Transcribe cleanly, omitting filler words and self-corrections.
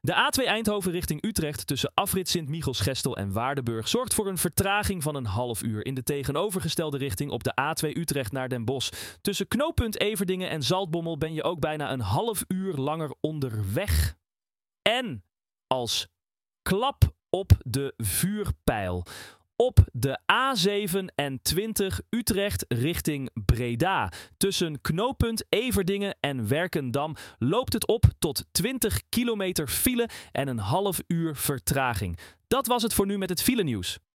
De A2 Eindhoven richting Utrecht tussen afrit Sint-Michiels-Gestel en Waardenburg zorgt voor een vertraging van een half uur. In de tegenovergestelde richting op de A2 Utrecht naar Den Bosch. Tussen knooppunt Everdingen en Zaltbommel ben je ook bijna een half uur langer onderweg. En als klap op de vuurpijl. Op de A27 Utrecht richting Breda. Tussen knooppunt Everdingen en Werkendam loopt het op tot 20 kilometer file en een half uur vertraging. Dat was het voor nu met het filenieuws.